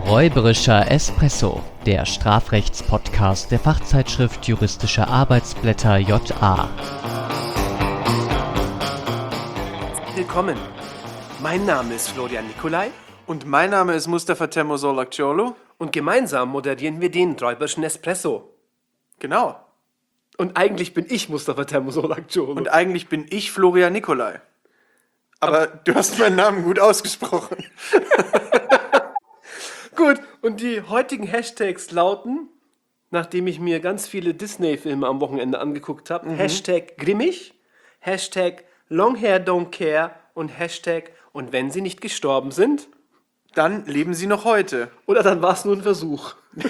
Räuberischer Espresso, der Strafrechtspodcast der Fachzeitschrift Juristische Arbeitsblätter JA. Willkommen. Mein Name ist Florian Nicolai Und mein Name ist Mustafa Temur-Solakcioglu. und gemeinsam moderieren wir den Räuberischen Espresso. Genau. Und eigentlich bin ich Mustafa Temur-Solakcioglu. Und eigentlich bin ich Florian Nicolai. Aber du hast meinen Namen gut ausgesprochen. Gut, und die heutigen Hashtags lauten, nachdem ich mir ganz viele Disney-Filme am Wochenende angeguckt habe, Hashtag grimmig, Hashtag Longhair don't care und Hashtag und wenn sie nicht gestorben sind. Dann leben sie noch heute. Oder dann war es nur ein Versuch.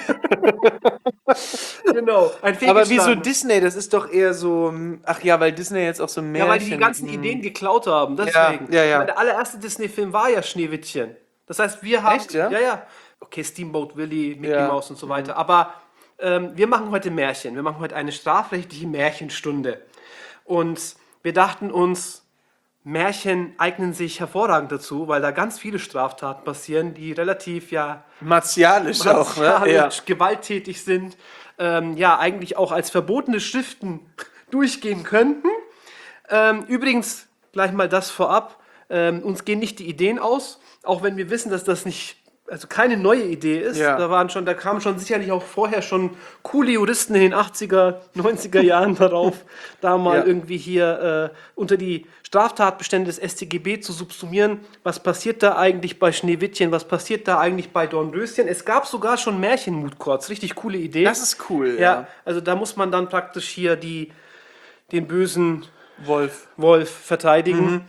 Genau, ein Aber fehlgeschlagener. wieso Disney? Das ist doch eher so... Ach ja, weil Disney jetzt auch so Märchen... Ja, weil die ganzen Ideen geklaut haben, deswegen. Ja. Weil der allererste Disney-Film war ja Schneewittchen. Das heißt, wir haben... Echt, ja? Ja. Okay, Steamboat Willie, Mickey Ja. Mouse und so weiter. Aber wir machen heute Märchen. Wir machen heute eine strafrechtliche Märchenstunde. Und wir dachten uns, Märchen eignen sich hervorragend dazu, weil da ganz viele Straftaten passieren, die relativ Martialisch auch, ne? Ja. martialisch, gewalttätig sind, eigentlich auch als verbotene Schriften durchgehen könnten. Übrigens, gleich mal das vorab, uns gehen nicht die Ideen aus, auch wenn wir wissen, dass das nicht, also keine neue Idee ist. Ja. Da kamen schon sicherlich auch vorher schon coole Juristen in den 80er, 90er Jahren darauf, da mal Ja. irgendwie hier unter die Straftatbestände des StGB zu subsumieren. Was passiert da eigentlich bei Schneewittchen? Was passiert da eigentlich bei Dornröschen? Es gab sogar schon Märchen-Mood-Courts, richtig coole Idee. Das ist cool, Ja, also da muss man dann praktisch hier den bösen Wolf. Wolf verteidigen.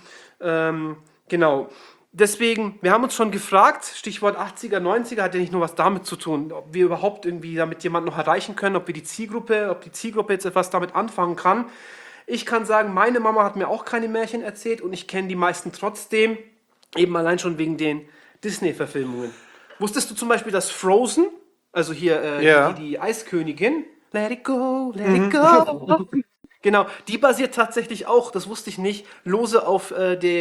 Genau. Deswegen, wir haben uns schon gefragt, Stichwort 80er, 90er hat ja nicht nur was damit zu tun, ob wir überhaupt irgendwie damit jemanden noch erreichen können, ob die Zielgruppe jetzt etwas damit anfangen kann. Ich kann sagen, meine Mama hat mir auch keine Märchen erzählt und ich kenne die meisten trotzdem, eben allein schon wegen den Disney-Verfilmungen. Wusstest du zum Beispiel, dass Frozen, also hier Ja. die Eiskönigin, let it go, let it go. Genau, die basiert tatsächlich auch, das wusste ich nicht, lose auf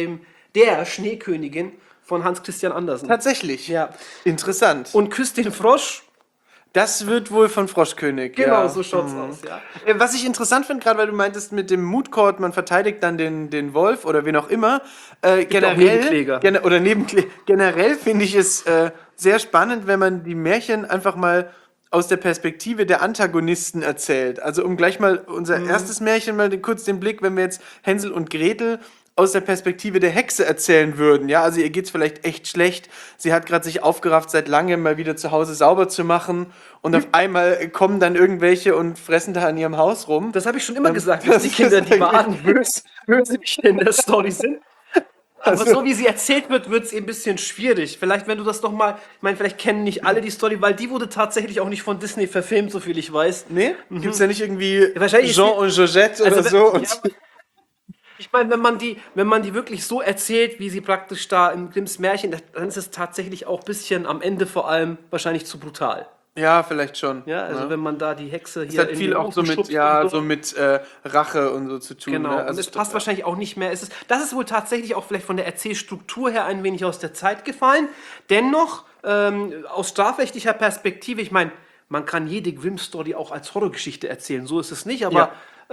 der Schneekönigin von Hans Christian Andersen. Tatsächlich. Ja. Interessant. Und küsst den Frosch. Das wird wohl von Froschkönig. Genau, ja. so schaut's aus, ja. Was ich interessant finde, gerade weil du meintest, mit dem Mood Court, man verteidigt dann den Wolf oder wen auch immer. Nebenkläger. Generell finde ich es sehr spannend, wenn man die Märchen einfach mal aus der Perspektive der Antagonisten erzählt. Also um gleich mal unser erstes Märchen mal kurz den Blick, wenn wir jetzt Hänsel und Gretel aus der Perspektive der Hexe erzählen würden. Ja, also ihr geht's vielleicht echt schlecht. Sie hat gerade sich aufgerafft, seit langem mal wieder zu Hause sauber zu machen. Und auf einmal kommen dann irgendwelche und fressen da an ihrem Haus rum. Das habe ich schon immer gesagt, dass die Kinder die wahren Bösewichte in der Story sind. Aber so wie sie erzählt wird, wird es ein bisschen schwierig. Vielleicht, wenn du das nochmal, ich meine, vielleicht kennen nicht alle die Story, weil die wurde tatsächlich auch nicht von Disney verfilmt, so viel ich weiß. Nee? Gibt's ja nicht irgendwie wahrscheinlich Jean ist und Georgette oder Also, so? ja, ich meine, wenn man die wirklich so erzählt, wie sie praktisch da in Grimms Märchen, dann ist es tatsächlich auch ein bisschen am Ende vor allem wahrscheinlich zu brutal. Ja, vielleicht schon. Ja, also ne? wenn man da die Hexe Es hier hat in viel den auch so Ofen mit, schubst ja, und so mit Rache und so zu tun. Genau, Ne? und Also es passt wahrscheinlich auch nicht mehr. Das ist wohl tatsächlich auch vielleicht von der Erzählstruktur her ein wenig aus der Zeit gefallen. Dennoch, aus strafrechtlicher Perspektive, ich meine, man kann jede Grimm-Story auch als Horrorgeschichte erzählen, so ist es nicht, aber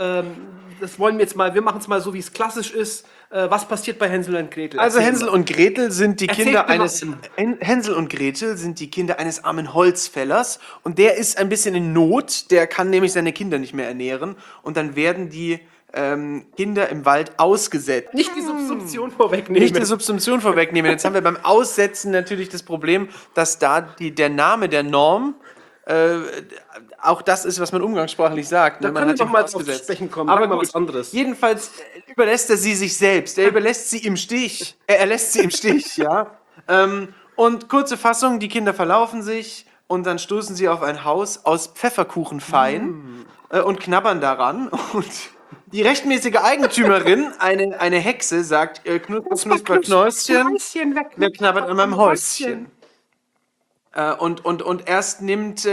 das wollen wir jetzt mal, wir machen es mal so, wie es klassisch ist. Was passiert bei Hänsel und Gretel? Also Erzähl Hänsel mal. und Gretel sind die Erzähl Kinder mir eines mal. Hänsel und Gretel sind die Kinder eines armen Holzfällers und der ist ein bisschen in Not, der kann nämlich seine Kinder nicht mehr ernähren und dann werden die Kinder im Wald ausgesetzt. Nicht die Subsumption vorwegnehmen. Nicht die Subsumption vorwegnehmen. Jetzt haben wir beim Aussetzen natürlich das Problem, dass da der Name der Norm auch das ist, was man umgangssprachlich sagt. Da ne? Man können wir hat doch ihn mal drauf zu ausgesetzt. sprechen kommen. Aber Sag mal gut, was anderes. Jedenfalls überlässt er sie sich selbst. Er überlässt sie im Stich. Er lässt sie im Stich, ja. Und kurze Fassung, die Kinder verlaufen sich und dann stoßen sie auf ein Haus aus Pfefferkuchenfein und knabbern daran. Und die rechtmäßige Eigentümerin, eine Hexe, sagt, Knusper, Knäuschen, wer knabbert an meinem Häuschen? Und erst nimmt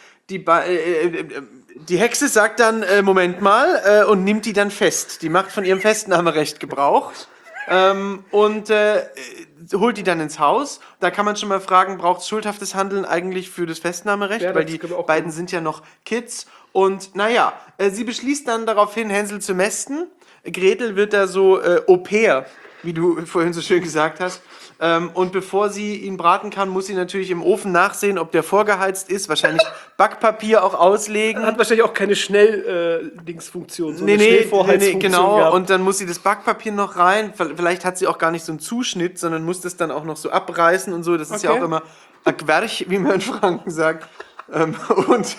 die Hexe sagt dann, Moment mal, und nimmt die dann fest. Die macht von ihrem Festnahmerecht Gebrauch und holt die dann ins Haus. Da kann man schon mal fragen, braucht es schuldhaftes Handeln eigentlich für das Festnahmerecht? Ja, Weil das die können wir auch beiden machen. sind ja noch Kids. Und naja, sie beschließt dann daraufhin, Hänsel zu mästen. Gretel wird da so Au-pair, wie du vorhin so schön gesagt hast. Und bevor sie ihn braten kann, muss sie natürlich im Ofen nachsehen, ob der vorgeheizt ist. Wahrscheinlich Backpapier auch auslegen. Hat wahrscheinlich auch keine Schnell-Dingsfunktion, so Nee, eine Schnellvorheizfunktion genau. gehabt. Und dann muss sie das Backpapier noch rein. Vielleicht hat sie auch gar nicht so einen Zuschnitt, sondern muss das dann auch noch so abreißen und so. Das ist ja Okay. auch immer Gwerch, wie man in Franken sagt. Und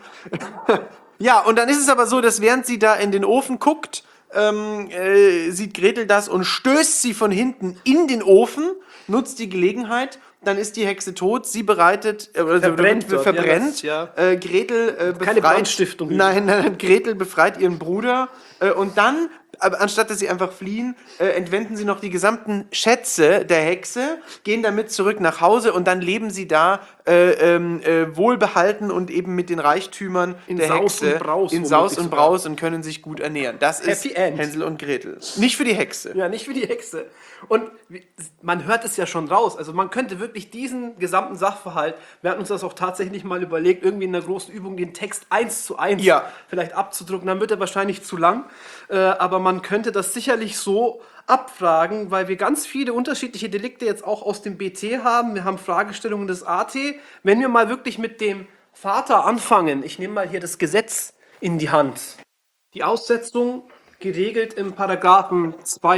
ja, und dann ist es aber so, dass während sie da in den Ofen guckt, sieht Gretel das und stößt sie von hinten in den Ofen, nutzt die Gelegenheit. Dann ist die Hexe tot, sie bereitet, Verbrennt dort, verbrennt. ja, das- Gretel Keine befreit, Brandstiftung. nein, Gretel befreit ihren Bruder und dann, aber anstatt dass sie einfach fliehen, entwenden sie noch die gesamten Schätze der Hexe, gehen damit zurück nach Hause und dann leben sie da wohlbehalten und eben mit den Reichtümern In der Saus Hexe und Braus in Saus womöglich und sogar. Braus und können sich gut ernähren. Das ist Happy End. Hänsel und Gretel. Nicht für die Hexe. Ja, nicht wie die Hexe. Und man hört es ja schon raus. Also man könnte wirklich diesen gesamten Sachverhalt, wir hatten uns das auch tatsächlich mal überlegt, irgendwie in einer großen Übung den Text 1:1 Ja. vielleicht abzudrucken. Dann wird er wahrscheinlich zu lang. Aber man könnte das sicherlich so abfragen, weil wir ganz viele unterschiedliche Delikte jetzt auch aus dem BT haben. Wir haben Fragestellungen des AT. Wenn wir mal wirklich mit dem Vater anfangen, ich nehme mal hier das Gesetz in die Hand. Die Aussetzung geregelt im Paragraphen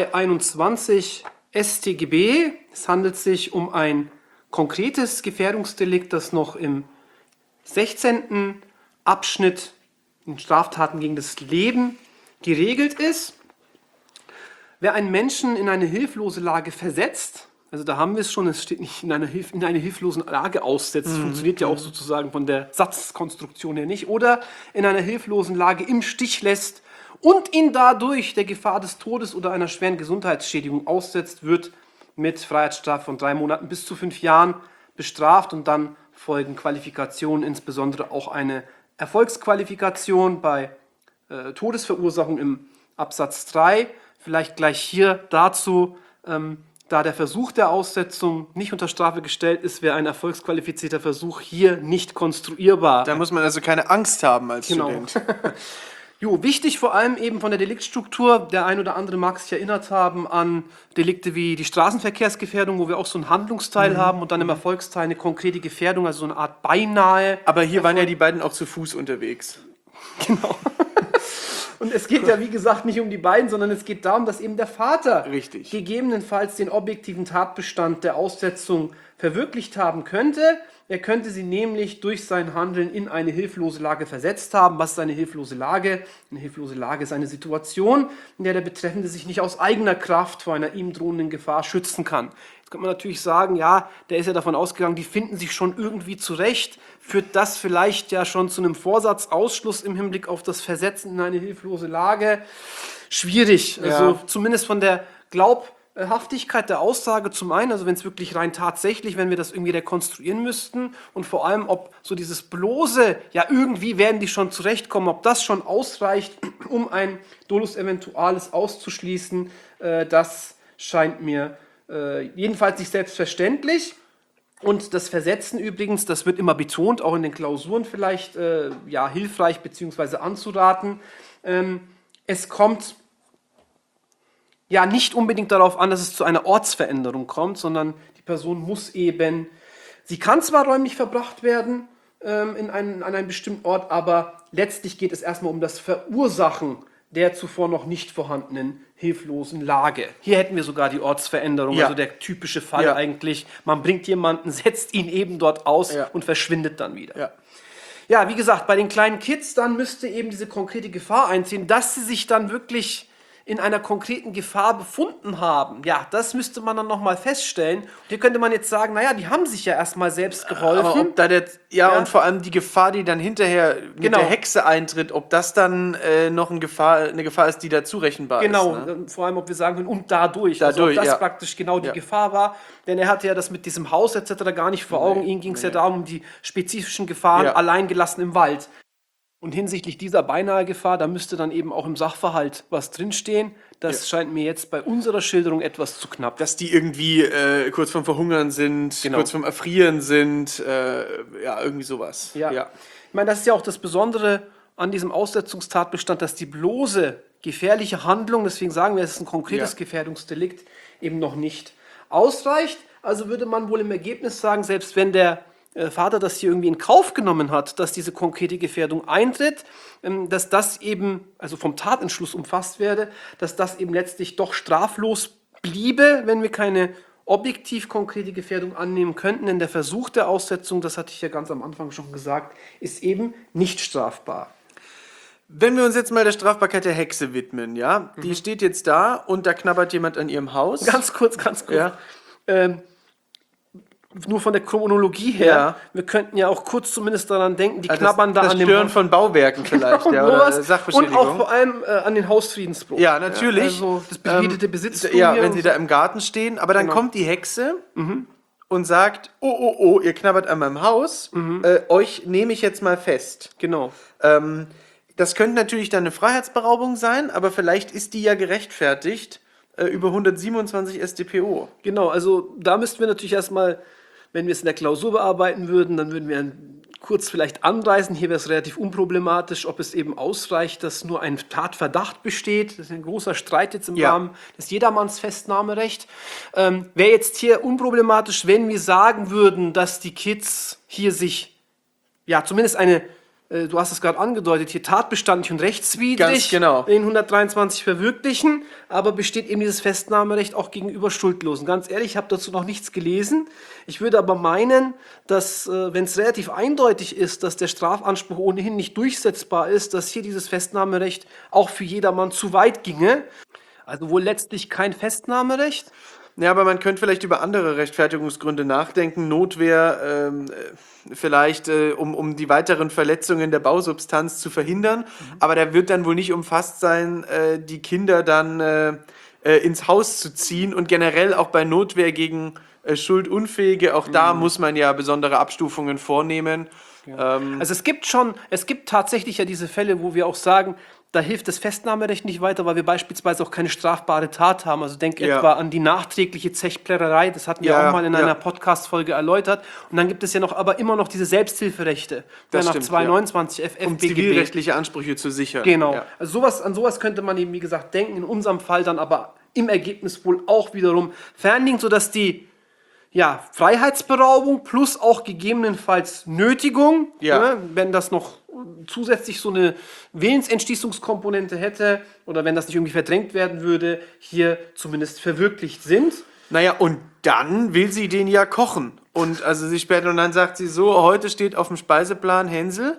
221 StGB. Es handelt sich um ein konkretes Gefährdungsdelikt, das noch im 16. Abschnitt in Straftaten gegen das Leben geregelt ist. Wer einen Menschen in eine hilflose Lage versetzt, also da haben wir es schon, es steht nicht in eine hilflose Lage aussetzt, funktioniert ja auch sozusagen von der Satzkonstruktion her nicht, oder in einer hilflosen Lage im Stich lässt und ihn dadurch der Gefahr des Todes oder einer schweren Gesundheitsschädigung aussetzt, wird mit Freiheitsstrafe von 3 Monaten bis zu 5 Jahren bestraft und dann folgen Qualifikationen, insbesondere auch eine Erfolgsqualifikation bei Todesverursachung im Absatz 3. Vielleicht gleich hier dazu, da der Versuch der Aussetzung nicht unter Strafe gestellt ist, wäre ein erfolgsqualifizierter Versuch hier nicht konstruierbar. Da muss man also keine Angst haben als Genau. Student. Jo, wichtig vor allem eben von der Deliktstruktur, der ein oder andere mag sich erinnert haben an Delikte wie die Straßenverkehrsgefährdung, wo wir auch so einen Handlungsteil haben und dann im Erfolgsteil eine konkrete Gefährdung, also so eine Art beinahe. Aber hier waren ja die beiden auch zu Fuß unterwegs. Genau. Und es geht ja, wie gesagt, nicht um die beiden, sondern es geht darum, dass eben der Vater Richtig. gegebenenfalls den objektiven Tatbestand der Aussetzung verwirklicht haben könnte. Er könnte sie nämlich durch sein Handeln in eine hilflose Lage versetzt haben. Was ist eine hilflose Lage? Eine hilflose Lage ist eine Situation, in der der Betreffende sich nicht aus eigener Kraft vor einer ihm drohenden Gefahr schützen kann. Jetzt könnte man natürlich sagen, ja, der ist ja davon ausgegangen, die finden sich schon irgendwie zurecht. Führt das vielleicht ja schon zu einem Vorsatzausschluss im Hinblick auf das Versetzen in eine hilflose Lage? Schwierig. Also zumindest von der Glaubhaftigkeit der Aussage zum einen, also wenn es wirklich rein tatsächlich, wenn wir das irgendwie rekonstruieren müssten und vor allem, ob so dieses bloße, ja irgendwie werden die schon zurechtkommen, ob das schon ausreicht, um ein Dolus Eventualis auszuschließen, das scheint mir jedenfalls nicht selbstverständlich. Und das Versetzen übrigens, das wird immer betont, auch in den Klausuren vielleicht hilfreich bzw. anzuraten. Es kommt ja nicht unbedingt darauf an, dass es zu einer Ortsveränderung kommt, sondern die Person muss eben, sie kann zwar räumlich verbracht werden an einen bestimmten Ort, aber letztlich geht es erstmal um das Verursachen der zuvor noch nicht vorhandenen hilflosen Lage. Hier hätten wir sogar die Ortsveränderung, Ja. also der typische Fall Ja. eigentlich. Man bringt jemanden, setzt ihn eben dort aus Ja. und verschwindet dann wieder. Ja. Ja, wie gesagt, bei den kleinen Kids dann müsste eben diese konkrete Gefahr einziehen, dass sie sich dann wirklich in einer konkreten Gefahr befunden haben. Ja, das müsste man dann nochmal feststellen. Und hier könnte man jetzt sagen, naja, die haben sich ja erstmal selbst geholfen. Aber ob da Ja. und vor allem die Gefahr, die dann hinterher mit Genau. der Hexe eintritt, ob das dann noch eine Gefahr ist, die da zurechenbar Genau, ist. Ne? vor allem, ob wir sagen können, und dadurch. Dadurch, also ob das ja. praktisch genau die Ja. Gefahr war. Denn er hatte ja das mit diesem Haus etc. gar nicht vor Augen. Ihm ging es ja darum, die spezifischen Gefahren Ja. allein gelassen im Wald. Und hinsichtlich dieser Beinahe-Gefahr, da müsste dann eben auch im Sachverhalt was drinstehen. Das scheint mir jetzt bei unserer Schilderung etwas zu knapp. Dass die irgendwie kurz vorm Verhungern sind, Genau. kurz vorm Erfrieren sind, irgendwie sowas. Ja. Ich meine, das ist ja auch das Besondere an diesem Aussetzungstatbestand, dass die bloße gefährliche Handlung, deswegen sagen wir, es ist ein konkretes Ja. Gefährdungsdelikt, eben noch nicht ausreicht. Also würde man wohl im Ergebnis sagen, selbst wenn der Vater das hier irgendwie in Kauf genommen hat, dass diese konkrete Gefährdung eintritt, dass das eben, also vom Tatentschluss umfasst werde, dass das eben letztlich doch straflos bliebe, wenn wir keine objektiv konkrete Gefährdung annehmen könnten, denn der Versuch der Aussetzung, das hatte ich ja ganz am Anfang schon gesagt, ist eben nicht strafbar. Wenn wir uns jetzt mal der Strafbarkeit der Hexe widmen, ja, die steht jetzt da und da knabbert jemand an ihrem Haus. Ganz kurz. Ja. Nur von der Chronologie her, Ja. wir könnten ja auch kurz zumindest daran denken, die Das knabbern da das an dem Stören Haus- von Bauwerken vielleicht, ja, oder sowas. Und Sachbeschädigung. auch vor allem an den Hausfriedensbruch. Ja, natürlich. Also das behinderte Besitztum Ja, hier wenn und sie so. da im Garten stehen. Aber dann Genau. kommt die Hexe und sagt, oh, ihr knabbert an meinem Haus, euch nehme ich jetzt mal fest. Genau. Das könnte natürlich dann eine Freiheitsberaubung sein, aber vielleicht ist die ja gerechtfertigt über 127 StPO. Genau, also da müssten wir natürlich erstmal, wenn wir es in der Klausur bearbeiten würden, dann würden wir kurz vielleicht anreißen. Hier wäre es relativ unproblematisch, ob es eben ausreicht, dass nur ein Tatverdacht besteht. Das ist ein großer Streit jetzt im Ja. Rahmen des Jedermannsfestnahmerecht. Wäre jetzt hier unproblematisch, wenn wir sagen würden, dass die Kids hier sich, ja, zumindest du hast es gerade angedeutet, hier tatbestandlich und rechtswidrig Ganz genau. in 123 verwirklichen, aber besteht eben dieses Festnahmerecht auch gegenüber Schuldlosen. Ganz ehrlich, ich habe dazu noch nichts gelesen. Ich würde aber meinen, dass, wenn es relativ eindeutig ist, dass der Strafanspruch ohnehin nicht durchsetzbar ist, dass hier dieses Festnahmerecht auch für jedermann zu weit ginge. Also wohl letztlich kein Festnahmerecht. Ja, aber man könnte vielleicht über andere Rechtfertigungsgründe nachdenken. Notwehr, vielleicht, um die weiteren Verletzungen der Bausubstanz zu verhindern. Aber da wird dann wohl nicht umfasst sein, die Kinder dann ins Haus zu ziehen. Und generell auch bei Notwehr gegen Schuldunfähige, auch da muss man ja besondere Abstufungen vornehmen. Also es gibt tatsächlich ja diese Fälle, wo wir auch sagen, da hilft das Festnahmerecht nicht weiter, weil wir beispielsweise auch keine strafbare Tat haben. Also denk Ja. etwa an die nachträgliche Zechplärerei, das hatten wir Ja, auch mal in ja. einer Podcast-Folge erläutert. Und dann gibt es ja noch, aber immer noch diese Selbsthilferechte, Das nach stimmt, 229 Um FFBGB. zivilrechtliche Ansprüche zu sichern. Genau. Ja. Also an sowas könnte man eben, wie gesagt, denken. In unserem Fall dann aber im Ergebnis wohl auch wiederum fernliegen, sodass die Freiheitsberaubung plus auch gegebenenfalls Nötigung, Ja. ne, wenn das noch zusätzlich so eine Willensentschließungskomponente hätte oder wenn das nicht irgendwie verdrängt werden würde, hier zumindest verwirklicht sind. Naja, und dann will sie den ja kochen. Und also sie später und dann sagt sie so, heute steht auf dem Speiseplan Hänsel.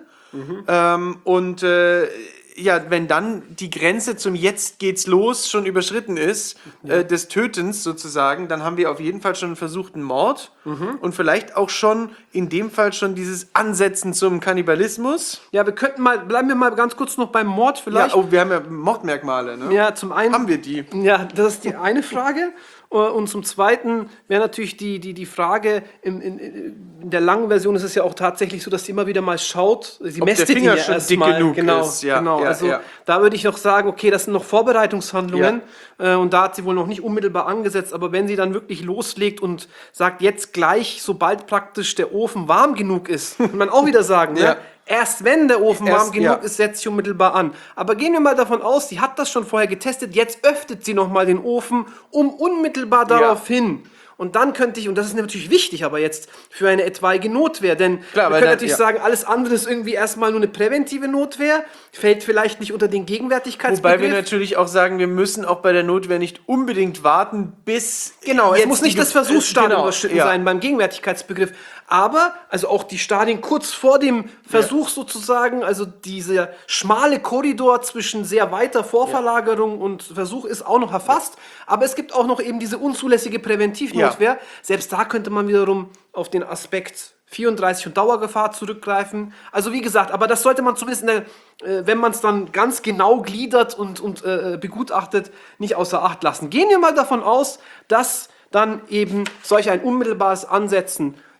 Wenn dann die Grenze zum Jetzt geht's los schon überschritten ist, des Tötens sozusagen, dann haben wir auf jeden Fall schon einen versuchten Mord und vielleicht auch schon in dem Fall schon dieses Ansetzen zum Kannibalismus. Ja, bleiben wir mal ganz kurz noch beim Mord vielleicht. Wir haben ja Mordmerkmale, ne? Ja, zum einen. Haben wir die? Ja, das ist die eine Frage. Und zum Zweiten wäre natürlich die Frage, in der langen Version ist es ja auch tatsächlich so, dass sie immer wieder mal schaut, sie Ob der mästet ihn Finger ja schon erst dick mal. genug Genau, ist. Ja, genau. ja, Also ja. da würde ich noch sagen, okay, das sind noch Vorbereitungshandlungen und da hat sie wohl noch nicht unmittelbar angesetzt, aber wenn sie dann wirklich loslegt und sagt, jetzt gleich, sobald praktisch der Ofen warm genug ist, kann man auch wieder sagen, Ja. ne? Erst wenn der Ofen warm Erst, genug ja. ist, setzt sie unmittelbar an. Aber gehen wir mal davon aus, sie hat das schon vorher getestet, jetzt öffnet sie nochmal den Ofen, um unmittelbar darauf hin. Und dann könnte ich, und das ist natürlich wichtig, aber jetzt für eine etwaige Notwehr, denn Klar, wir weil können dann- natürlich ja. sagen, alles andere ist irgendwie erstmal nur eine präventive Notwehr, fällt vielleicht nicht unter den Gegenwärtigkeitsbegriff. Wobei wir natürlich auch sagen, wir müssen auch bei der Notwehr nicht unbedingt warten, bis Genau, es jetzt muss nicht die das Versuchsstadium genau, überschritten ja. sein beim Gegenwärtigkeitsbegriff. Aber, also auch die Stadien kurz vor dem Versuch sozusagen, also dieser schmale Korridor zwischen sehr weiter Vorverlagerung und Versuch ist auch noch erfasst. Aber es gibt auch noch eben diese unzulässige Präventivnotwehr. Selbst da könnte man wiederum auf den Aspekt 34 und Dauergefahr zurückgreifen. Also wie gesagt, aber das sollte man zumindest, wenn man es dann ganz genau gliedert und begutachtet, nicht außer Acht lassen. Gehen wir mal davon aus, dass dann eben solch ein unmittelbares Ansetzen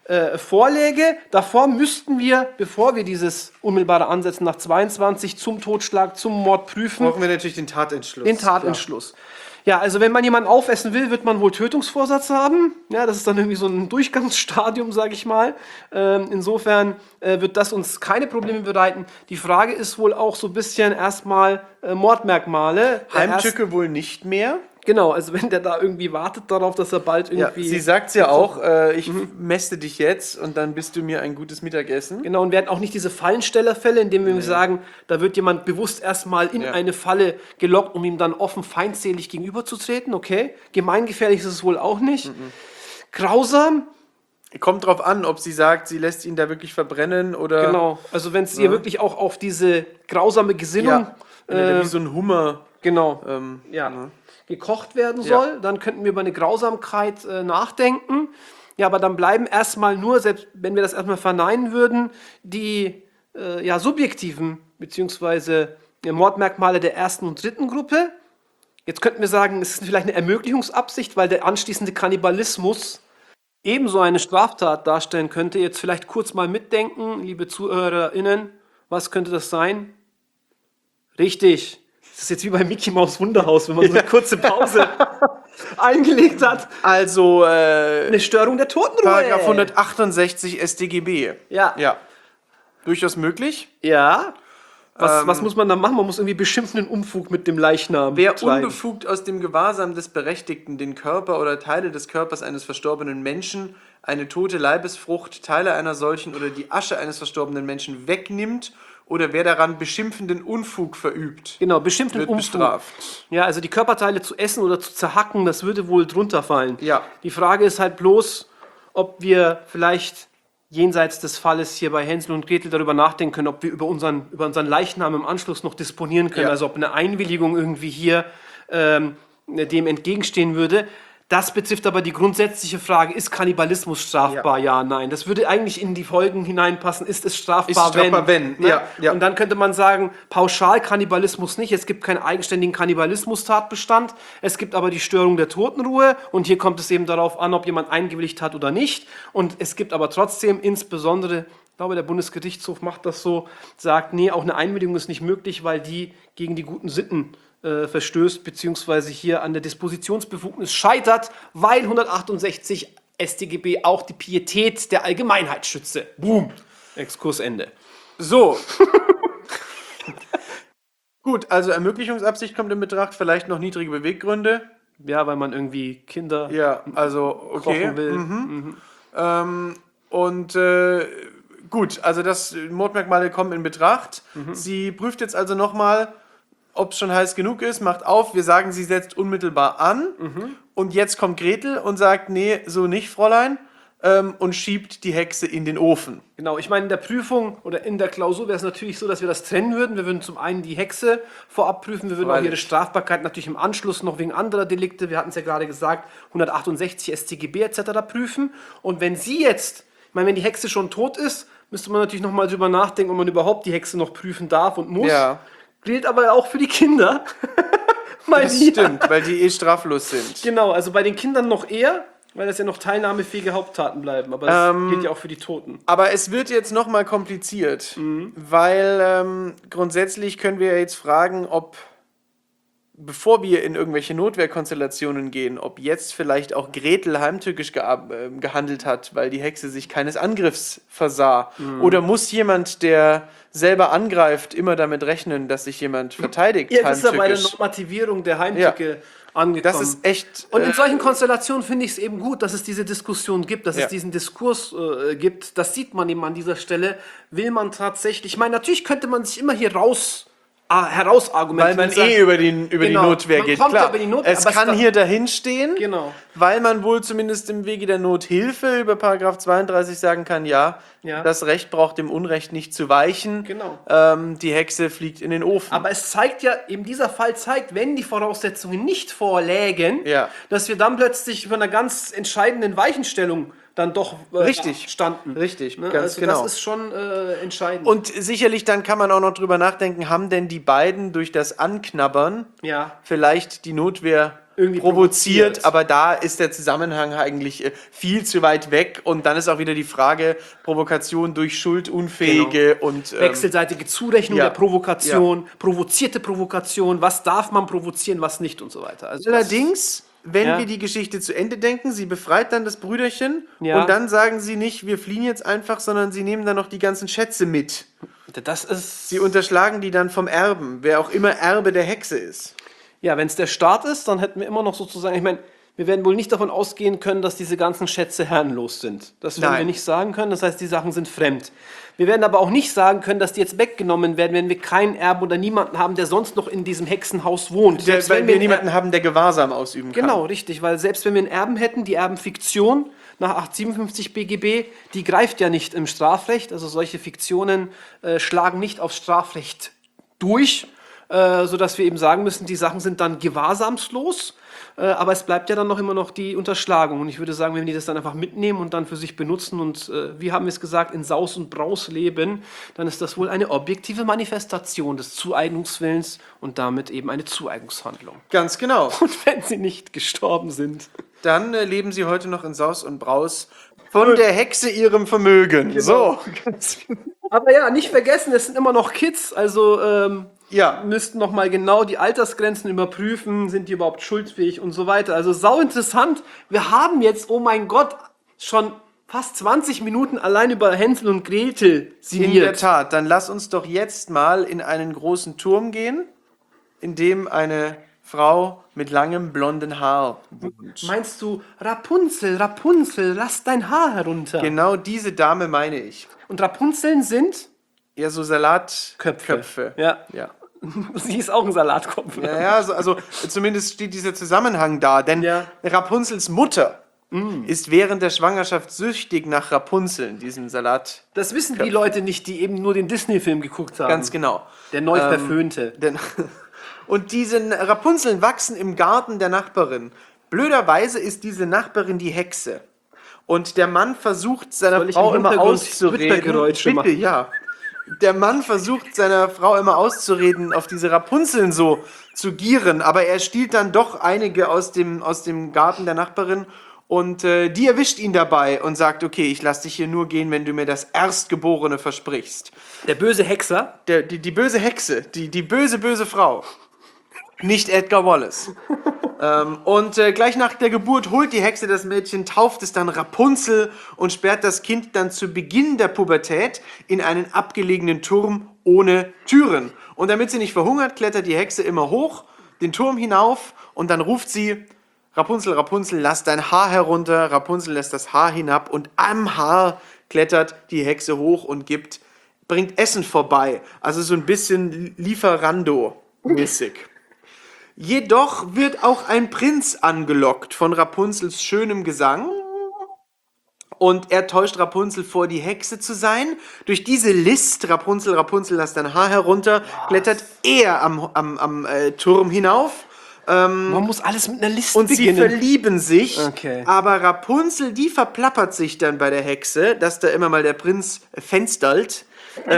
vorläge. Davor müssten wir, bevor wir dieses unmittelbare Ansetzen nach 22 zum Totschlag, zum Mord prüfen, Brauchen wir natürlich den Tatentschluss. den Tatentschluss. Ja, also wenn man jemanden aufessen will, wird man wohl Tötungsvorsatz haben. Ja, das ist dann irgendwie so ein Durchgangsstadium, sage ich mal. Insofern wird das uns keine Probleme bereiten. Die Frage ist wohl auch so ein bisschen erstmal Mordmerkmale. Heimtücke wohl nicht mehr. Genau, also wenn der da irgendwie wartet darauf, dass er bald Ja, irgendwie... sie sagt ja auch, ich mäste dich jetzt und dann bist du mir ein gutes Mittagessen. Genau, und wir hatten auch nicht diese Fallenstellerfälle, in denen wir sagen, da wird jemand bewusst erstmal in eine Falle gelockt, um ihm dann offen feindselig gegenüberzutreten. Okay, gemeingefährlich ist es wohl auch nicht. Grausam, Kommt drauf an, ob sie sagt, sie lässt ihn da wirklich verbrennen oder genau. Also wenn es ihr wirklich auch auf diese grausame Gesinnung wenn er da wie so ein Hummer. genau, Ja. gekocht werden soll, dann könnten wir über eine Grausamkeit nachdenken. Ja, aber dann bleiben erstmal nur, selbst wenn wir das erstmal verneinen würden, die subjektiven bzw. Mordmerkmale der ersten und dritten Gruppe. Jetzt könnten wir sagen, es ist vielleicht eine Ermöglichungsabsicht, weil der anschließende Kannibalismus ebenso eine Straftat darstellen könnte. Jetzt vielleicht kurz mal mitdenken, liebe ZuhörerInnen, was könnte das sein? Richtig. Das ist jetzt wie bei Mickey Maus Wunderhaus, wenn man so eine kurze Pause eingelegt hat. Also, Eine Störung der Totenruhe. Paragraph 168 StGB. Ja. Ja. Durchaus möglich. Ja. Was muss man da machen? Man muss irgendwie beschimpfenden Unfug mit dem Leichnam Wer treiben. unbefugt aus dem Gewahrsam des Berechtigten den Körper oder Teile des Körpers eines verstorbenen Menschen, eine tote Leibesfrucht, Teile einer solchen oder die Asche eines verstorbenen Menschen wegnimmt oder wer daran beschimpfenden Unfug verübt, Genau, beschimpfenden wird Unfug. bestraft. Ja, also die Körperteile zu essen oder zu zerhacken, das würde wohl drunter fallen. Ja. Die Frage ist halt bloß, ob wir vielleicht jenseits des Falles hier bei Hänsel und Gretel darüber nachdenken können, ob wir über unseren Leichnam im Anschluss noch disponieren können. Ja. Also ob eine Einwilligung irgendwie hier dem entgegenstehen würde. Das betrifft aber die grundsätzliche Frage, ist Kannibalismus strafbar? Ja, nein. Das würde eigentlich in die Folgen hineinpassen. Ist es strafbar, Ist strafbar, wenn. Ne? Ja. Und dann könnte man sagen, pauschal Kannibalismus nicht. Es gibt keinen eigenständigen Kannibalismus-Tatbestand. Es gibt aber die Störung der Totenruhe. Und hier kommt es eben darauf an, ob jemand eingewilligt hat oder nicht. Und es gibt aber trotzdem insbesondere, ich glaube, der Bundesgerichtshof macht das so, sagt, nee, auch eine Einwilligung ist nicht möglich, weil die gegen die guten Sitten verstößt, beziehungsweise hier an der Dispositionsbefugnis scheitert, weil 168 StGB auch die Pietät der Allgemeinheit schütze. Boom. Exkursende. So. Gut, also Ermöglichungsabsicht kommt in Betracht, vielleicht noch niedrige Beweggründe. Ja, weil man irgendwie Kinder Ja, also okay. kochen will. Gut, also das Mordmerkmale kommen in Betracht. Sie prüft jetzt also nochmal, ob es schon heiß genug ist, macht auf, wir sagen, sie setzt unmittelbar an und jetzt kommt Gretel und sagt, nee, so nicht, Fräulein, und schiebt die Hexe in den Ofen. Genau, ich meine, in der Prüfung oder in der Klausur wäre es natürlich so, dass wir das trennen würden. Wir würden zum einen die Hexe vorab prüfen, wir würden auch Freilich. ihre Strafbarkeit natürlich im Anschluss noch wegen anderer Delikte, wir hatten es ja gerade gesagt, 168 StGB etc. prüfen. Und wenn sie jetzt, ich meine, wenn die Hexe schon tot ist, müsste man natürlich nochmal drüber nachdenken, ob man überhaupt die Hexe noch prüfen darf und muss. Ja. Gilt aber auch für die Kinder. Weil Das die- stimmt, weil die straflos sind. Genau, also bei den Kindern noch eher, weil das ja noch teilnahmefähige Haupttaten bleiben. Aber das gilt ja auch für die Toten. Aber es wird jetzt nochmal kompliziert, weil grundsätzlich können wir jetzt fragen, ob, bevor wir in irgendwelche Notwehrkonstellationen gehen, ob jetzt vielleicht auch Gretel heimtückisch gehandelt hat, weil die Hexe sich keines Angriffs versah. Oder muss jemand, der selber angreift, immer damit rechnen, dass sich jemand verteidigt Ihr ist ja bei der heimtückisch? Normativierung der Heimtücke angekommen. Das ist echt... Und in solchen Konstellationen finde ich es eben gut, dass es diese Diskussion gibt, dass Ja. es diesen Diskurs gibt. Das sieht man eben an dieser Stelle. Will man tatsächlich, ich meine, natürlich könnte man sich immer hier herausargumentieren. Weil man und sagen, über die Genau. Notwehr Man geht, kommt ja klar. über die Notwehr, Es aber kann es- hier dahin stehen, Genau. weil man wohl zumindest im Wege der Nothilfe über Paragraph 32 sagen kann, ja, Ja. das Recht braucht dem Unrecht nicht zu weichen. Genau. Die Hexe fliegt in den Ofen. Aber es zeigt ja, eben dieser Fall zeigt, wenn die Voraussetzungen nicht vorlägen, Ja. dass wir dann plötzlich über einer ganz entscheidenden Weichenstellung dann doch Richtig. standen. Richtig, Ne? ganz Also genau. das ist schon entscheidend. Und sicherlich dann kann man auch noch drüber nachdenken, haben denn die beiden durch das Anknabbern ja, vielleicht die Notwehr irgendwie provoziert, aber da ist der Zusammenhang eigentlich viel zu weit weg und dann ist auch wieder die Frage, Provokation durch Schuldunfähige und wechselseitige Zurechnung ja, der Provokation, provozierte Provokation, was darf man provozieren, was nicht und so weiter. Also allerdings, wenn Ja. wir die Geschichte zu Ende denken, sie befreit dann das Brüderchen Ja. und dann sagen sie nicht, wir fliehen jetzt einfach, sondern sie nehmen dann noch die ganzen Schätze mit. das ist, Sie unterschlagen die dann vom Erben, wer auch immer Erbe der Hexe ist. ja, wenn es der Staat ist, dann hätten wir immer noch sozusagen, ich meine, wir werden wohl nicht davon ausgehen können, dass diese ganzen Schätze herrenlos sind. Das werden Nein. wir nicht sagen können, das heißt, die Sachen sind fremd. Wir werden aber auch nicht sagen können, dass die jetzt weggenommen werden, wenn wir keinen Erben oder niemanden haben, der sonst noch in diesem Hexenhaus wohnt. Selbst Weil wenn wir einen niemanden haben, der Gewahrsam ausüben kann. Genau, richtig, weil selbst wenn wir einen Erben hätten, die Erbenfiktion nach 857 BGB, die greift ja nicht im Strafrecht, also solche Fiktionen schlagen nicht aufs Strafrecht durch, sodass wir eben sagen müssen, die Sachen sind dann gewahrsamslos, aber es bleibt ja dann noch immer noch die Unterschlagung und ich würde sagen, wenn die das dann einfach mitnehmen und dann für sich benutzen und wie haben wir es gesagt, in Saus und Braus leben, dann ist das wohl eine objektive Manifestation des Zueignungswillens und damit eben eine Zueignungshandlung. Ganz genau. Und wenn sie nicht gestorben sind. Dann leben sie heute noch in Saus und Braus von der Hexe ihrem Vermögen. So. Aber ja, nicht vergessen, es sind immer noch Kids, also Ja. müssten noch mal genau die Altersgrenzen überprüfen, sind die überhaupt schuldfähig und so weiter. Also sau interessant. Wir haben jetzt, oh mein Gott, schon fast 20 Minuten allein über Hänsel und Gretel In der sinniert. Tat. Dann lass uns doch jetzt mal in einen großen Turm gehen, in dem eine Frau mit langem blonden Haar wohnt. Meinst du, Rapunzel, Rapunzel, lass dein Haar herunter. Genau diese Dame meine ich. Und Rapunzeln sind Ja, so Salatköpfe. Ja. Ja. Sie ist auch ein Salatkopf. Ja, ja, also zumindest steht dieser Zusammenhang da, denn Ja. Rapunzels Mutter ist während der Schwangerschaft süchtig nach Rapunzeln, diesem Salat. Das wissen die Leute nicht, die eben nur den Disney-Film geguckt haben. Ganz genau. Der neu verföhnte. Denn und diese Rapunzeln wachsen im Garten der Nachbarin. Blöderweise ist diese Nachbarin die Hexe. Und der Mann versucht seiner Soll ich Frau im immer Hintergrund auszureden. Twitter-Geräusche Bitte, machen? ja. Der Mann versucht seiner Frau immer auszureden, auf diese Rapunzeln so zu gieren, aber er stiehlt dann doch einige aus dem Garten der Nachbarin und die erwischt ihn dabei und sagt, okay, ich lass dich hier nur gehen, wenn du mir das Erstgeborene versprichst. Der böse Hexer. Die böse Hexe, die böse, böse Frau. Nicht Edgar Wallace. Gleich nach der Geburt holt die Hexe das Mädchen, tauft es dann Rapunzel und sperrt das Kind dann zu Beginn der Pubertät in einen abgelegenen Turm ohne Türen. Und damit sie nicht verhungert, klettert die Hexe immer hoch, den Turm hinauf und dann ruft sie, Rapunzel, Rapunzel, lass dein Haar herunter. Rapunzel lässt das Haar hinab und am Haar klettert die Hexe hoch und bringt Essen vorbei. Also so ein bisschen Lieferando-mäßig. Jedoch wird auch ein Prinz angelockt von Rapunzels schönem Gesang und er täuscht Rapunzel vor, die Hexe zu sein. Durch diese List, Rapunzel, Rapunzel, lass dein Haar herunter, klettert er am Turm hinauf. Man muss alles mit einer Liste Und sie beginnen. verlieben sich, Okay. aber Rapunzel, die verplappert sich dann bei der Hexe, dass da immer mal der Prinz fenstert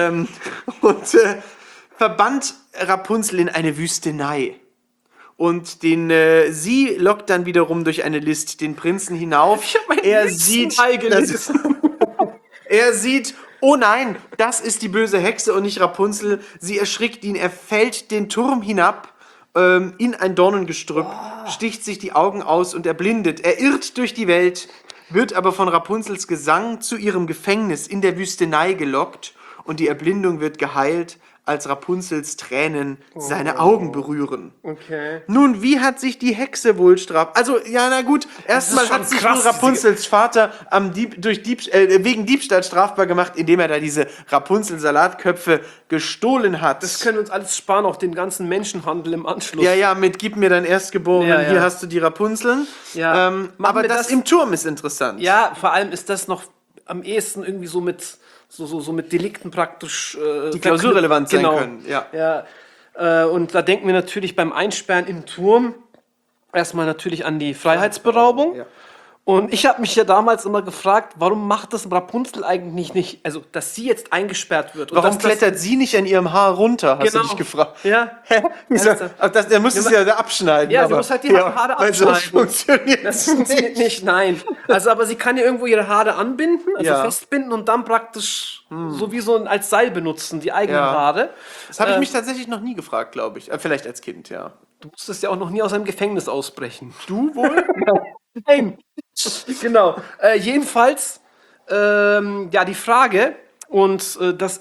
verbannt Rapunzel in eine Wüstenei. Und sie lockt dann wiederum durch eine List den Prinzen hinauf. Ich hab meine Er sieht, Wüstenei gelesen. er sieht, oh nein, das ist die böse Hexe und nicht Rapunzel. Sie erschrickt ihn, er fällt den Turm hinab in ein Dornengestrüpp, sticht sich die Augen aus und erblindet. Er irrt durch die Welt, wird aber von Rapunzels Gesang zu ihrem Gefängnis in der Wüstenei gelockt und die Erblindung wird geheilt, als Rapunzels Tränen seine Augen berühren. Okay. Nun, wie hat sich die Hexe wohl Also, ja, na gut, erstmal schon hat sich krass, wohl Rapunzels Vater wegen Diebstahl strafbar gemacht, indem er da diese Rapunzel-Salatköpfe gestohlen hat. Das können wir uns alles sparen, auch den ganzen Menschenhandel im Anschluss. Ja, gib mir dein Erstgeborenen, Ja, ja. hier hast du die Rapunzeln. Ja. Machen Aber wir das das- im Turm ist interessant. Ja, vor allem ist das noch am ehesten irgendwie so mit Delikten praktisch Die klausurrelevant sein genau. können, ja. Und da denken wir natürlich beim Einsperren im Turm erstmal natürlich an die Freiheitsberaubung. Ja. Und ich habe mich ja damals immer gefragt, warum macht das Rapunzel eigentlich nicht, also dass sie jetzt eingesperrt wird. Und Warum dass klettert sie nicht an ihrem Haar runter, hast du dich gefragt. Ja. Hä? Wieso? Ernsthaft? Der muss es ja da abschneiden. Ja, sie aber- muss halt die Haare weil sonst abschneiden. funktioniert Das es funktioniert nicht, nein. Also, aber sie kann ja irgendwo ihre Haare anbinden, also Ja. festbinden und dann praktisch so wie so als Seil benutzen, die eigenen Ja. Haare. Das habe ich mich tatsächlich noch nie gefragt, glaube ich. Vielleicht als Kind, ja. Du musstest ja auch noch nie aus einem Gefängnis ausbrechen. Du wohl? Nein. Genau. Jedenfalls, ja, die Frage, und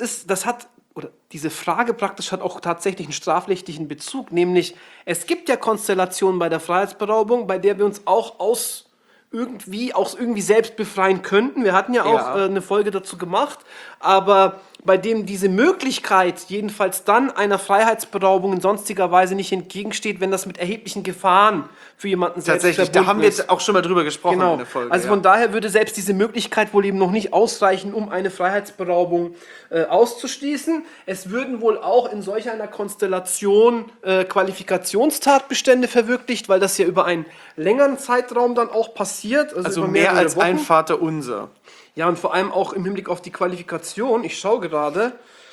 diese Frage praktisch hat auch tatsächlich einen strafrechtlichen Bezug, nämlich es gibt ja Konstellationen bei der Freiheitsberaubung, bei der wir uns auch irgendwie selbst befreien könnten. Wir hatten ja auch eine Folge dazu gemacht, aber bei dem diese Möglichkeit jedenfalls dann einer Freiheitsberaubung in sonstiger Weise nicht entgegensteht, wenn das mit erheblichen Gefahren für jemanden selbst Tatsächlich, da verbunden haben wir ist. jetzt auch schon mal drüber gesprochen in Genau. der Folge. Also von daher würde selbst diese Möglichkeit wohl eben noch nicht ausreichen, um eine Freiheitsberaubung auszuschließen. Es würden wohl auch in solch einer Konstellation Qualifikationstatbestände verwirklicht, weil das ja über einen längeren Zeitraum dann auch passiert. Also über mehr mehrere als ein Wochen. Vaterunser. Ja, und vor allem auch im Hinblick auf die Qualifikation. Ich schaue gerade,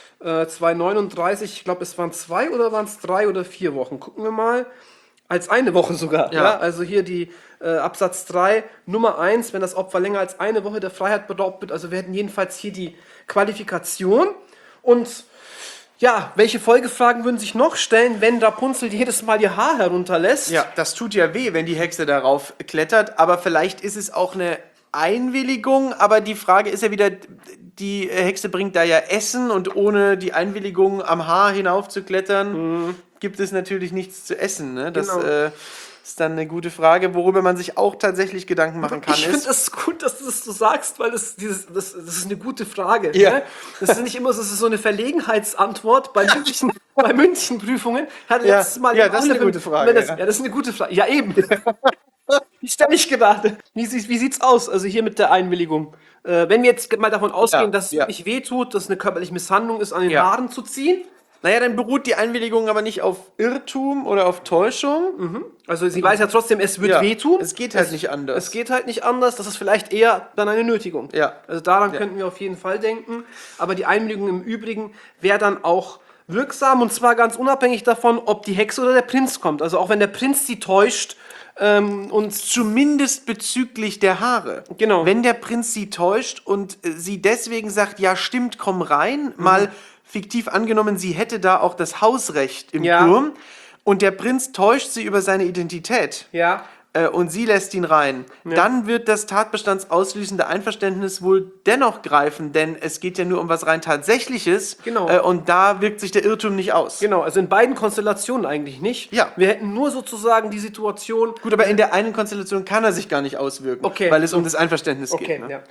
239, ich glaube, es waren 2 oder waren es 3 oder 4 Wochen. Gucken wir mal. Als eine Woche sogar. Ja. Ja. Also hier die Absatz 3, Nummer 1, wenn das Opfer länger als eine Woche der Freiheit beraubt wird. Also wir hätten jedenfalls hier die Qualifikation. Und ja, welche Folgefragen würden sich noch stellen, wenn Rapunzel jedes Mal ihr Haar herunterlässt? Ja, das tut ja weh, wenn die Hexe darauf klettert, aber vielleicht ist es auch eine Einwilligung, aber die Frage ist ja wieder, die Hexe bringt da ja Essen und ohne die Einwilligung am Haar hinauf zu klettern, gibt es natürlich nichts zu essen. Ne? Das Genau. ist dann eine gute Frage, worüber man sich auch tatsächlich Gedanken machen kann. Ich finde es gut, dass du das so sagst, weil das ist eine gute Frage. Ja. Ne? Das ist nicht immer so, das ist so eine Verlegenheitsantwort bei Münchenprüfungen. Hatte Ja. letztes Mal Ja, die das ist eine anderen- gute Frage, Das, ja. ja, das ist eine gute Frage. Ja, eben. Die stelle ich gerade. Wie sieht's aus? Also hier mit der Einwilligung. Wenn wir jetzt mal davon ausgehen, Ja, dass es ja. nicht wehtut, dass es eine körperliche Misshandlung ist, an den Ja. Haaren zu ziehen. Naja, dann beruht die Einwilligung aber nicht auf Irrtum oder auf Täuschung. Also sie weiß ja trotzdem, es wird Ja, wehtun. es geht halt nicht anders. Es geht halt nicht anders. Das ist vielleicht eher dann eine Nötigung. Ja. Also daran könnten wir auf jeden Fall denken. Aber die Einwilligung im Übrigen wäre dann auch wirksam. Und zwar ganz unabhängig davon, ob die Hexe oder der Prinz kommt. Also auch wenn der Prinz sie täuscht und Zumindest bezüglich der Haare. Genau. Wenn der Prinz sie täuscht und sie deswegen sagt, ja stimmt, komm rein, mal fiktiv angenommen, sie hätte da auch das Hausrecht im Ja. Turm und der Prinz täuscht sie über seine Identität ja. und sie lässt ihn rein, dann wird das tatbestandsauslösende Einverständnis wohl dennoch greifen, denn es geht ja nur um was rein Tatsächliches Genau. Und da wirkt sich der Irrtum nicht aus. Genau, also in beiden Konstellationen eigentlich nicht. Ja. Wir hätten nur sozusagen die Situation. Gut, aber in der einen Konstellation kann er sich gar nicht auswirken, Okay. weil es um das Einverständnis Okay, geht. Ne? ja.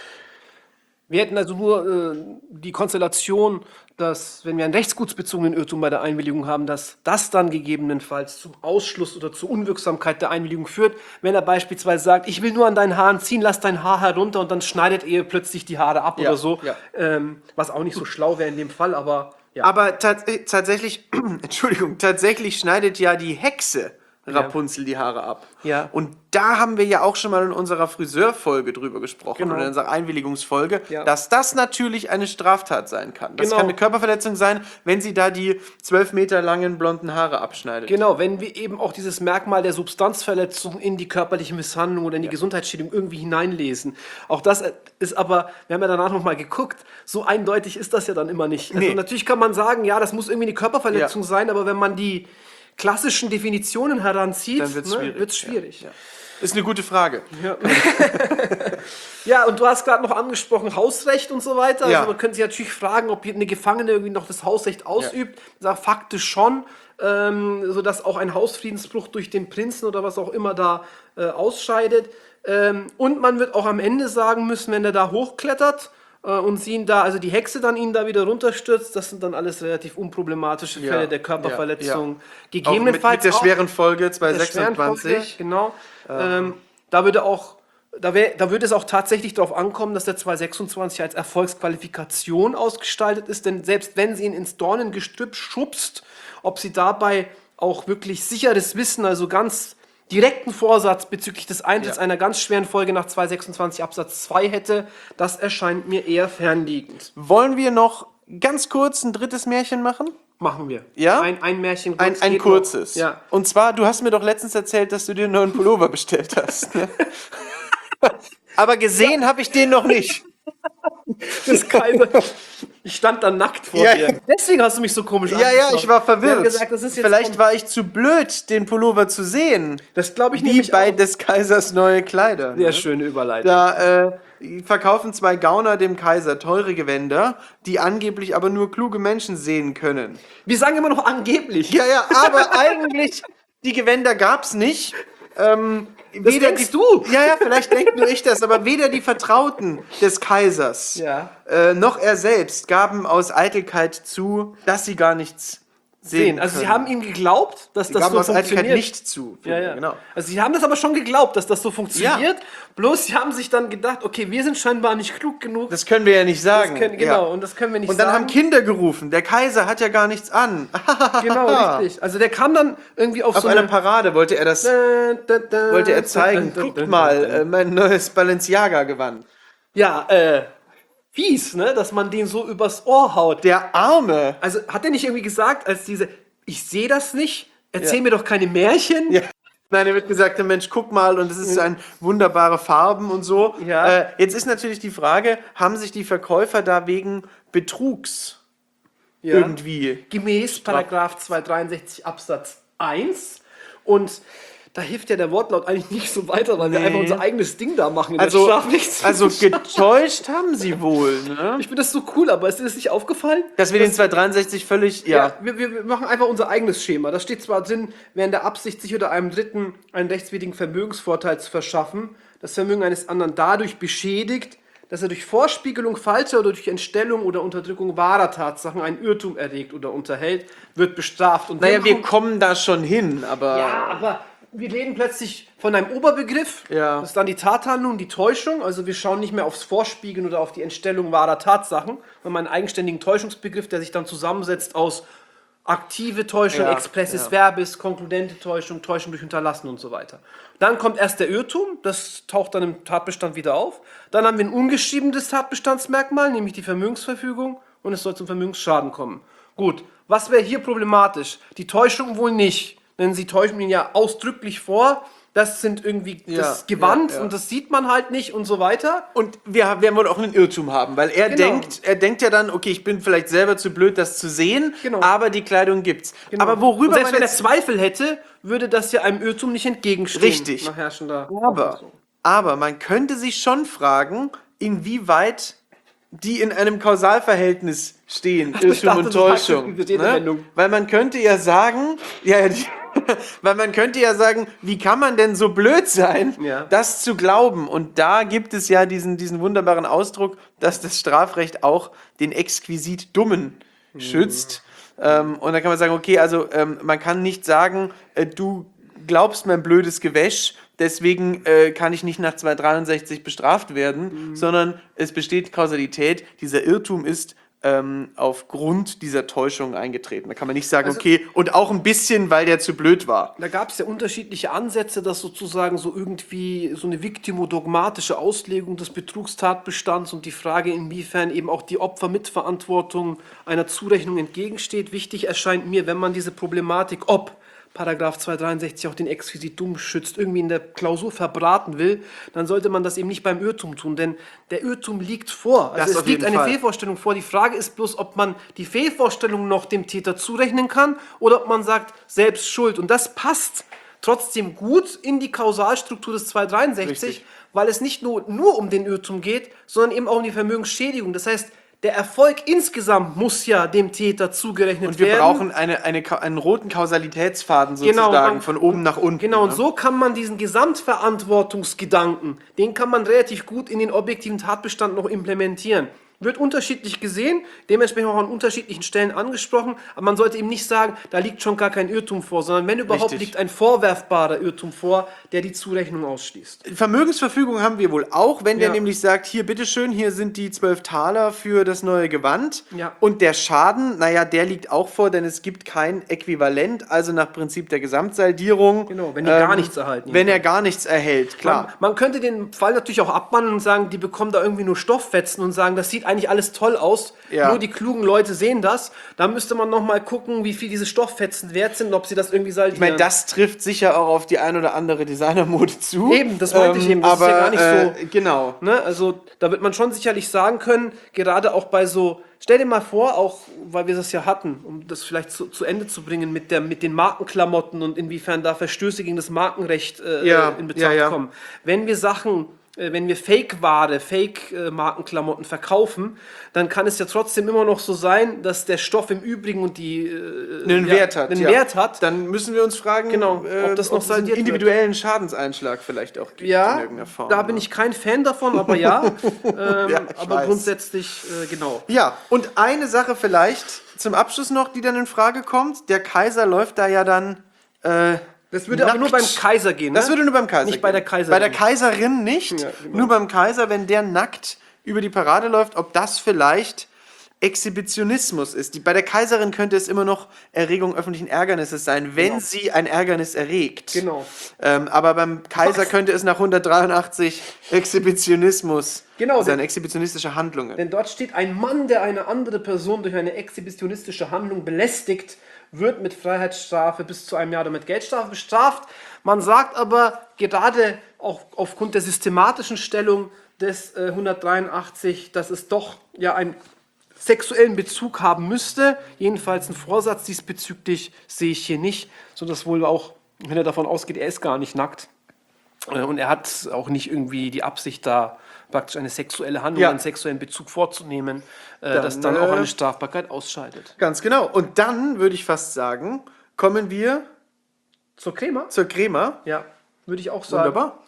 Wir hätten also nur die Konstellation, dass, wenn wir einen rechtsgutsbezogenen Irrtum bei der Einwilligung haben, dass das dann gegebenenfalls zum Ausschluss oder zur Unwirksamkeit der Einwilligung führt. Wenn er beispielsweise sagt, ich will nur an deinen Haaren ziehen, lass dein Haar herunter und dann schneidet er plötzlich die Haare ab Ja, oder so. ja. Was auch nicht so schlau wäre in dem Fall, aber ja. Aber tatsächlich, Entschuldigung, tatsächlich schneidet ja die Hexe Rapunzel die Haare ab. Ja. Und da haben wir ja auch schon mal in unserer Friseurfolge drüber gesprochen, Genau. oder in unserer Einwilligungsfolge, Ja. dass das natürlich eine Straftat sein kann. Das Genau. kann eine Körperverletzung sein, wenn sie da die 12 Meter langen blonden Haare abschneidet. Genau, wenn wir eben auch dieses Merkmal der Substanzverletzung in die körperliche Misshandlung oder in die Gesundheitsschädigung irgendwie hineinlesen. Auch das ist aber, wir haben ja danach nochmal geguckt, so eindeutig ist das ja dann immer nicht. Also Nee. natürlich kann man sagen, ja, das muss irgendwie eine Körperverletzung Ja. sein, aber wenn man die klassischen Definitionen heranzieht, Dann wird's schwierig. wird's schwierig. Ja. Ist eine gute Frage. Ja, und du hast gerade noch angesprochen, Hausrecht und so weiter. Ja. Also man könnte sich natürlich fragen, ob hier eine Gefangene irgendwie noch das Hausrecht ausübt. Ich sage faktisch schon, sodass auch ein Hausfriedensbruch durch den Prinzen oder was auch immer da ausscheidet. Und man wird auch am Ende sagen müssen, wenn er da hochklettert und sie ihn da, also die Hexe dann ihn da wieder runterstürzt, das sind dann alles relativ unproblematische Ja, Fälle der Körperverletzung. ja, Auch Gegebenenfalls mit der auch- schweren Folge der schweren 226. Folge, genau. Da würde es auch tatsächlich darauf ankommen, dass der 226 als Erfolgsqualifikation ausgestaltet ist, denn selbst wenn sie ihn ins Dornengestrüpp schubst, ob sie dabei auch wirklich sicheres Wissen, also ganz direkten Vorsatz bezüglich des Eintritts Ja. einer ganz schweren Folge nach 226 Absatz 2 hätte, das erscheint mir eher fernliegend. Wollen wir noch ganz kurz ein drittes Märchen machen? Machen wir. Ja? Ein Märchen. Ein geht kurzes. noch. Ja. Und zwar, du hast mir doch letztens erzählt, dass du dir einen neuen Pullover bestellt hast. Ne? Aber gesehen habe ich den noch nicht. Das Kaiser. Ich stand da nackt vor Ja, dir. ja. Deswegen hast du mich so komisch Ja, angeschaut. ich war Wir haben verwirrt. gesagt, das ist jetzt Vielleicht war ich zu blöd, den Pullover zu sehen. Das glaube ich Wie nämlich bei auch. des Kaisers neue Kleider. Sehr Ne? schöne Überleitung. Da verkaufen zwei Gauner dem Kaiser teure Gewänder, die angeblich aber nur kluge Menschen sehen können. Wir sagen immer noch angeblich. Ja, aber eigentlich, die Gewänder gab's nicht. Das denkst du. Ja, vielleicht denkt nur ich das, aber weder die Vertrauten des Kaisers Ja. noch er selbst gaben aus Eitelkeit zu, dass sie gar nichts sehen Also sie können. haben ihm geglaubt, dass Sie das gaben so aus Eitelkeit funktioniert. nicht zu. Ja. Genau. Also sie haben das aber schon geglaubt, dass das so funktioniert. Ja. Bloß sie haben sich dann gedacht, okay, wir sind scheinbar nicht klug genug. Das können wir ja nicht sagen. Genau, und das können wir nicht Und dann sagen. haben Kinder gerufen. Der Kaiser hat ja gar nichts an. Genau, richtig. Also der kam dann irgendwie auf Auf so einer eine... Parade wollte er das, wollte er zeigen. Guckt mal, mein neues Balenciaga-Gewand. Ja, fies, ne? Dass man den so übers Ohr haut. Der Arme. Also hat er nicht irgendwie gesagt, als diese, ich sehe das nicht, erzähl mir doch keine Märchen. Ja. Nein, er wird gesagt, Mensch, guck mal, und es ist ein wunderbare Farben und so. Ja. Jetzt ist natürlich die Frage, haben sich die Verkäufer da wegen Betrugs Ja. irgendwie... Gemäß Paragraph 263 Absatz 1. Und da hilft ja der Wortlaut eigentlich nicht so weiter, weil wir einfach unser eigenes Ding da machen in der Also Strafrechtswissenschaft. getäuscht haben sie wohl, ne? Ich finde das so cool, aber ist dir das nicht aufgefallen? Dass wir den 263 völlig... Ja, wir machen einfach unser eigenes Schema. Da steht zwar drin, wer in der Absicht, sich oder einem Dritten einen rechtswidrigen Vermögensvorteil zu verschaffen, das Vermögen eines anderen dadurch beschädigt, dass er durch Vorspiegelung falscher oder durch Entstellung oder Unterdrückung wahrer Tatsachen einen Irrtum erregt oder unterhält, wird bestraft. Und Naja, wir machen- kommen da schon hin, aber... Ja, aber wir reden plötzlich von einem Oberbegriff. Ja. Das ist dann die Tathandlung, die Täuschung. Also wir schauen nicht mehr aufs Vorspiegeln oder auf die Entstellung wahrer Tatsachen, sondern einen eigenständigen Täuschungsbegriff, der sich dann zusammensetzt aus aktive Täuschung, Ja, expressis ja. verbis, konkludente Täuschung, Täuschung durch Unterlassen und so weiter. Dann kommt erst der Irrtum, das taucht dann im Tatbestand wieder auf. Dann haben wir ein ungeschriebenes Tatbestandsmerkmal, nämlich die Vermögensverfügung, und es soll zum Vermögensschaden kommen. Gut, was wäre hier problematisch? Die Täuschung wohl nicht, denn sie täuschen ihn ja ausdrücklich vor. Das sind irgendwie das Gewand ja. und das sieht man halt nicht und so weiter. Und wir werden wohl auch einen Irrtum haben, weil er Genau. denkt ja dann, okay, ich bin vielleicht selber zu blöd, das zu sehen, Genau. aber die Kleidung gibt's. Genau. Aber Und worüber selbst man wenn er jetzt, Zweifel hätte, würde das ja einem Irrtum nicht entgegenstehen. Richtig. Nach herrschender aber, Auffassung. aber man könnte sich schon fragen, inwieweit die in einem Kausalverhältnis stehen, ich Irrtum dachte, und du sagst Täuschung. diese Redewendung. Weil man könnte ja sagen, weil man könnte ja sagen, wie kann man denn so blöd sein, Ja. das zu glauben? Und da gibt es ja diesen wunderbaren Ausdruck, dass das Strafrecht auch den exquisit Dummen schützt. Und da kann man sagen, okay, also man kann nicht sagen, du glaubst mein blödes Gewäsch, deswegen kann ich nicht nach 263 bestraft werden, sondern es besteht Kausalität, dieser Irrtum ist aufgrund dieser Täuschung eingetreten. Da kann man nicht sagen, Also- okay, und auch ein bisschen, weil der zu blöd war. Da gab es ja unterschiedliche Ansätze, dass sozusagen so irgendwie so eine viktimodogmatische Auslegung des Betrugstatbestands und die Frage, inwiefern eben auch die Opfermitverantwortung einer Zurechnung entgegensteht. Wichtig erscheint mir, wenn man diese Problematik, ob Paragraph 263 auch den exquisit dumm schützt, irgendwie in der Klausur verbraten will, dann sollte man das eben nicht beim Irrtum tun, denn der Irrtum liegt vor. Das Also es auf liegt jeden eine Fall. Fehlvorstellung vor. Die Frage ist bloß, ob man die Fehlvorstellung noch dem Täter zurechnen kann oder ob man sagt, selbst schuld. Und das passt trotzdem gut in die Kausalstruktur des 263, Richtig. weil es nicht nur um den Irrtum geht, sondern eben auch um die Vermögensschädigung. Das heißt, der Erfolg insgesamt muss ja dem Täter zugerechnet Und wir werden. brauchen einen roten Kausalitätsfaden Genau, sozusagen, man- von oben nach unten. Genau, und ne? so kann man diesen Gesamtverantwortungsgedanken, den kann man relativ gut in den objektiven Tatbestand noch implementieren. wird unterschiedlich gesehen, dementsprechend auch an unterschiedlichen Stellen angesprochen, aber man sollte eben nicht sagen, da liegt schon gar kein Irrtum vor, sondern wenn überhaupt Richtig. liegt ein vorwerfbarer Irrtum vor, der die Zurechnung ausschließt. Vermögensverfügung haben wir wohl auch, wenn der Ja. nämlich sagt, hier bitteschön, hier sind die 12 Taler für das neue Gewand. Ja. Und der Schaden, naja, der liegt auch vor, denn es gibt kein Äquivalent, also nach Prinzip der Gesamtsaldierung. Genau, wenn die gar nichts erhalten. Wenn er gar nichts erhält, klar. Man könnte den Fall natürlich auch abwandeln und sagen, die bekommen da irgendwie nur Stofffetzen und sagen, das sieht eigentlich alles toll aus, Ja. nur die klugen Leute sehen das. Da müsste man nochmal gucken, wie viel diese Stofffetzen wert sind und ob sie das irgendwie saldieren. Ich meine, das trifft sicher auch auf die ein oder andere Designermode zu. Eben, das meinte ich eben, das ist aber, ja gar nicht so. Genau. Ne? Also da wird man schon sicherlich sagen können, gerade auch bei so, stell dir mal vor, auch weil wir das ja hatten, um das vielleicht zu Ende zu bringen mit den Markenklamotten und inwiefern da Verstöße gegen das Markenrecht in Betracht kommen. Wenn wir Sachen, wenn wir Fake-Ware, Fake-Markenklamotten verkaufen, dann kann es ja trotzdem immer noch so sein, dass der Stoff im Übrigen und die einen Wert hat. einen Wert hat. Dann müssen wir uns fragen, Genau, ob das noch ob es einen saldiert wird. individuellen Schadenseinschlag vielleicht auch gibt in Ja, irgendeiner Form. da bin ich kein Fan davon, aber ja. Ja, ich aber weiß. grundsätzlich, genau. Ja, und eine Sache vielleicht zum Abschluss noch, die dann in Frage kommt. Der Kaiser läuft da ja dann Das würde aber nur beim Kaiser gehen, ne? Das würde nur beim Kaiser Nicht bei der gehen. Kaiserin. Bei der Kaiserin nicht, Ja, genau. nur beim Kaiser, wenn der nackt über die Parade läuft, ob das vielleicht Exhibitionismus ist. Bei der Kaiserin könnte es immer noch Erregung öffentlichen Ärgernisses sein, wenn sie ein Ärgernis erregt. Genau. Aber beim Kaiser könnte es nach 183 Exhibitionismus sein, exhibitionistische Handlungen. Denn dort steht, ein Mann, der eine andere Person durch eine exhibitionistische Handlung belästigt, wird mit Freiheitsstrafe bis zu einem Jahr oder mit Geldstrafe bestraft. Man sagt aber, gerade auch aufgrund der systematischen Stellung des 183, dass es doch ja einen sexuellen Bezug haben müsste. Jedenfalls einen Vorsatz diesbezüglich sehe ich hier nicht, sodass wohl auch, wenn er davon ausgeht, er ist gar nicht nackt. Und er hat auch nicht irgendwie die Absicht, da praktisch eine sexuelle Handlung, einen sexuellen Bezug vorzunehmen, das dann auch eine Strafbarkeit ausscheidet. Ganz genau. Und dann würde ich fast sagen, kommen wir Zur Crema? zur Crema. Ja, würde ich auch sagen. Wunderbar.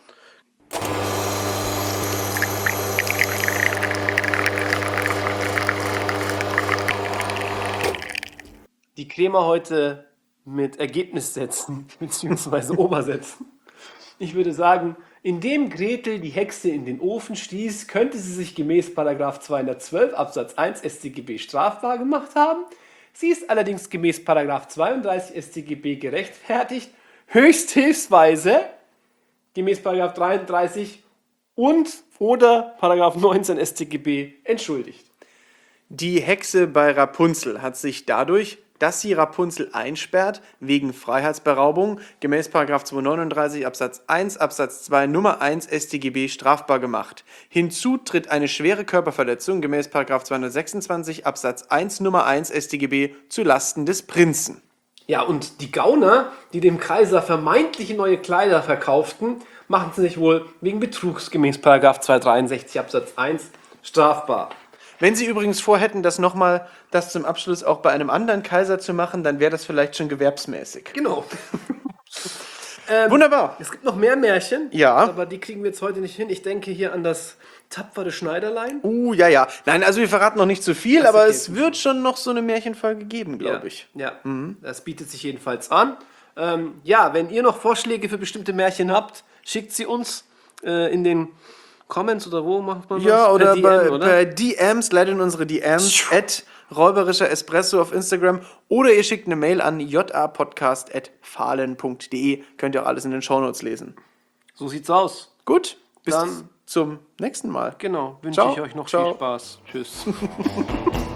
Die Crema heute mit Ergebnissätzen bzw. Obersätzen. Ich würde sagen, indem Gretel die Hexe in den Ofen stieß, könnte sie sich gemäß § 212 Absatz 1 StGB strafbar gemacht haben. Sie ist allerdings gemäß § 32 StGB gerechtfertigt, höchsthilfsweise gemäß § 33 und oder § 19 StGB entschuldigt. Die Hexe bei Rapunzel hat sich dadurch, dass sie Rapunzel einsperrt, wegen Freiheitsberaubung gemäß § 239 Absatz 1 Absatz 2 Nummer 1 StGB strafbar gemacht. Hinzu tritt eine schwere Körperverletzung gemäß § 226 Absatz 1 Nummer 1 StGB zu Lasten des Prinzen. Ja, und die Gauner, die dem Kaiser vermeintliche neue Kleider verkauften, machten sich wohl wegen Betrugs gemäß § 263 Absatz 1 strafbar. Wenn Sie übrigens vorhätten, das zum Abschluss auch bei einem anderen Kaiser zu machen, dann wäre das vielleicht schon gewerbsmäßig. Genau. Wunderbar. Es gibt noch mehr Märchen, Ja. aber die kriegen wir jetzt heute nicht hin. Ich denke hier an das tapfere Schneiderlein. Ja. Nein, also wir verraten noch nicht zu viel, Das aber okay. es wird schon noch so eine Märchenfolge geben, glaube ich. Ja, das bietet sich jedenfalls an. Wenn ihr noch Vorschläge für bestimmte Märchen habt, schickt sie uns in den Comments oder wo macht man das? Ja, oder Per bei DMs, leitet in unsere DMs, @räuberischer Espresso auf Instagram, oder ihr schickt eine Mail an japodcast@fahlen.de. Könnt ihr auch alles in den Shownotes lesen. So sieht's aus. Gut, bis Dann- zum nächsten Mal. Genau, wünsche Ciao. ich euch noch Ciao. viel Spaß. Tschüss.